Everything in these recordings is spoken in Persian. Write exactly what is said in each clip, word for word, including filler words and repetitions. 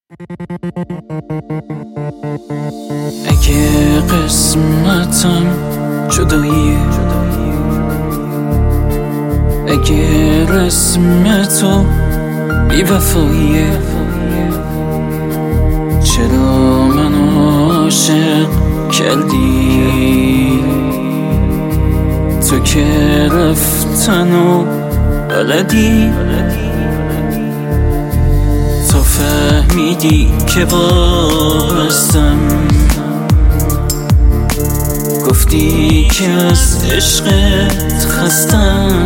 اگه قسمتم جداییه، اگه رسم تو بی‌وفاییه، چرا منو عاشق کردی؟ تو که رفتنو بلدی، تو فهمیدی که وابستم، گفتی که از عشقت خستم،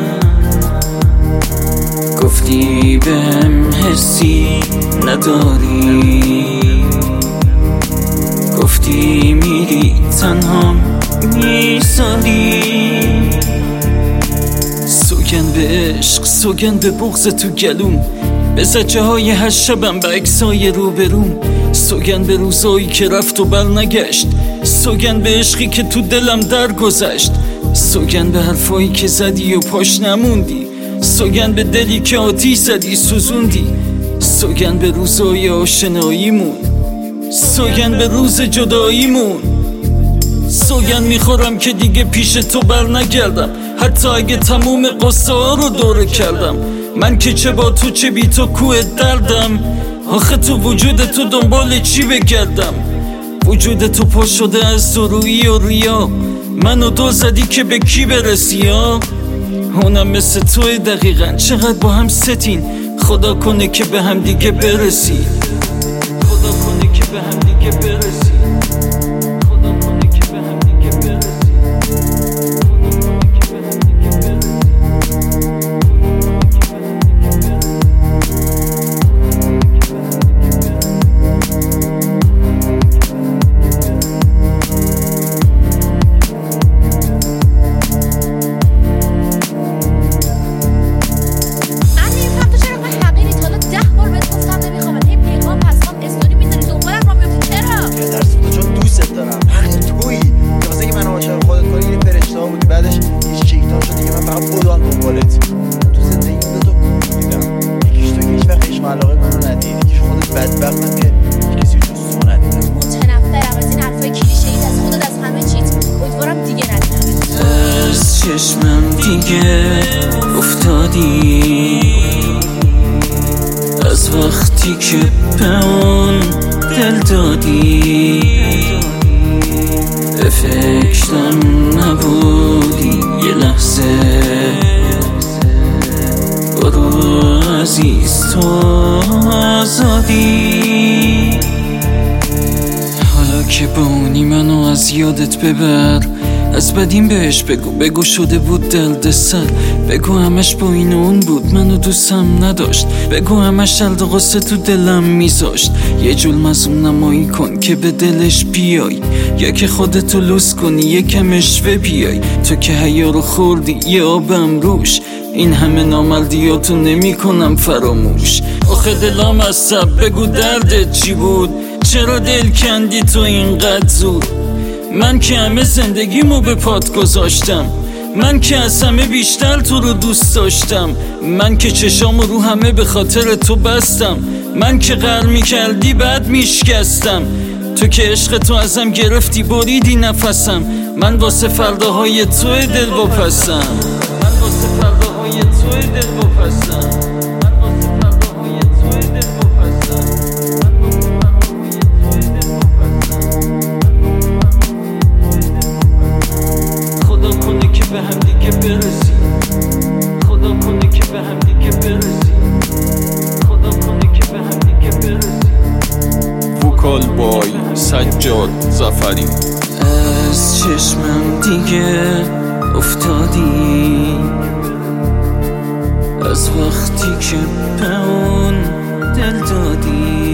گفتی بهم حسی نداری، گفتی میری تنها میسالی. سوگن به عشق، سوگن به بغض تو گلوم، به زجه های هر شبم به عکسای روبروم، سوگن به روزایی که رفت و بر نگشت، سوگن به عشقی که تو دلم در گذشت، سوگن به حرفایی که زدی و پاش نموندی، سوگن به دلی که آتیش زدی سوزوندی، سوگن به روزای آشناییمون، سوگن به روز جداییمون، سوگن میخورم که دیگه پیش تو بر نگردم، حتی اگه تموم قصه ها رو دوره کردم. من که چه با تو چه بی تو کوه دردم، آخه تو وجود تو دنبال چی بگردم؟ وجود تو پا شده از درویی و ریا، منو دو زدی که به کی برسی ها؟ اونم مثل توی دقیقا، چقدر با هم ستین، خدا کنه که به هم دیگه برسی، خدا کنه که به هم دیگه برسی، خدا کنه که به هم دیگه برسی. تو زندگی دو تا کور دیدم، یکیش تو که هیچ وقت عشق و علاقه منو ندید، یکیش خودت بدبختم که کسی رو جز تو ندیدم. متنفرم از این حرفای کلیشه‌ای، از خودت، از همه چیت. امیدوارم دیگه ندیدم. از چشمم دیگه افتادی، از وقتی که به اون دل دادی، به فکرم نبودی یه لحظه، برو عزیز تو آزادی. حالا که بونی منو از یادت ببر، از بدیم بهش بگو، بگو شده بود دل سر، بگو همش با این اون بود، منو دوستم نداشت، بگو همش دلد و غصه تو دلم میذاشت. یه جول مزون نمایی کن که به دلش بیای، یا که خودتو لوس کنی یه کم اشوه بیای. تو که حیا رو خوردی یه آبم روش، این همه نامردیاتو نمی کنم فراموش. آخه دلم از سب، بگو دردت چی بود، چرا دل کندی تو اینقدر زود؟ من که همه زندگیمو به پات گذاشتم، من که از همه بیشتر تو رو دوست داشتم، من که چشامو رو همه به خاطر تو بستم، من که غر میکردی بعد میشکستم، تو که عشق تو ازم گرفتی بریدی نفسم، من واسه فرداهای توی دل واپسم، من واسه فرداهای توی دل واپسم. خدا کنه که به هم دیگه برسی، خدا کنه که به هم دیگه برسی، خدا کنه که به هم دیگه برسی. وکال بای سجاد ظفری. از چشمم دیگه افتادی، از وقتی که به اون دل دادی،